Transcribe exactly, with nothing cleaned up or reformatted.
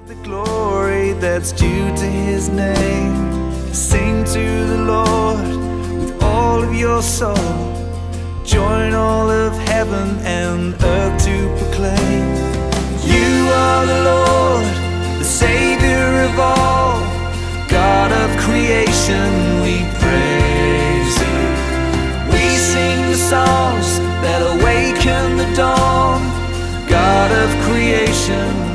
The glory that's due to his name. Sing to the Lord with all of your soul. Join all of heaven and earth to proclaim. You are the Lord, the Savior of all. God of creation, we praise you. We sing the songs that awaken the dawn. God of creation,